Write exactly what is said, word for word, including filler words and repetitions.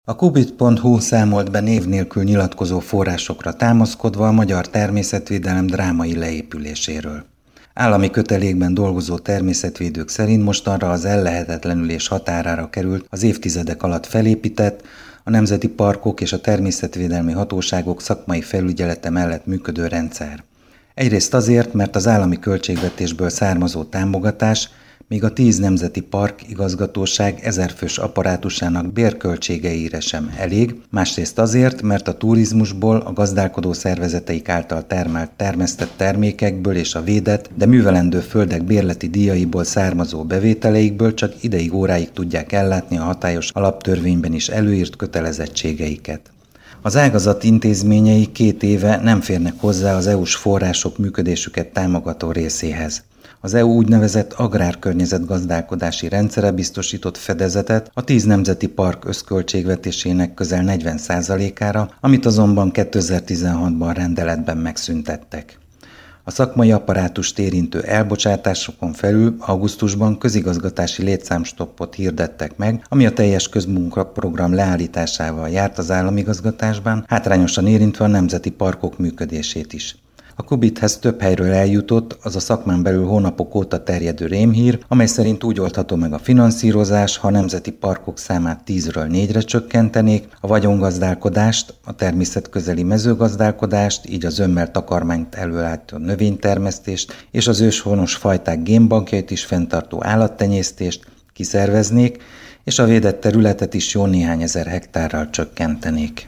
A kubit pont hu számolt be név nélkül nyilatkozó forrásokra támaszkodva a magyar természetvédelem drámai leépüléséről. Állami kötelékben dolgozó természetvédők szerint mostanra az ellehetetlenülés határára került az évtizedek alatt felépített, a nemzeti parkok és a természetvédelmi hatóságok szakmai felügyelete mellett működő rendszer. Egyrészt azért, mert az állami költségvetésből származó támogatás még a tíz nemzeti park igazgatóság ezerfős apparátusának bérköltségeire sem elég, másrészt azért, mert a turizmusból, a gazdálkodó szervezeteik által termelt termesztett termékekből és a védett, de művelendő földek bérleti díjaiból származó bevételeikből csak ideig óráig tudják ellátni a hatályos alaptörvényben is előírt kötelezettségeiket. Az ágazat intézményei két éve nem férnek hozzá az é u-s források működésüket támogató részéhez. Az é u úgynevezett agrárkörnyezetgazdálkodási rendszere biztosított fedezetet a tíz nemzeti park összköltségvetésének közel negyven százalékára, amit azonban kétezer-tizenhatban rendeletben megszüntettek. A szakmai apparátust érintő elbocsátásokon felül augusztusban közigazgatási létszámstoppot hirdettek meg, ami a teljes közmunkaprogram leállításával járt az államigazgatásban, hátrányosan érintve a nemzeti parkok működését is. A Kubithez több helyről eljutott az a szakmán belül hónapok óta terjedő rémhír, amely szerint úgy oldható meg a finanszírozás, ha a nemzeti parkok számát tízről négyre csökkentenék, a vagyongazdálkodást, a természetközeli mezőgazdálkodást, így a zömmel takarmányt előállító növénytermesztést és az őshonos fajták génbankjait is fenntartó állattenyésztést kiszerveznék, és a védett területet is jó néhány ezer hektárral csökkentenék.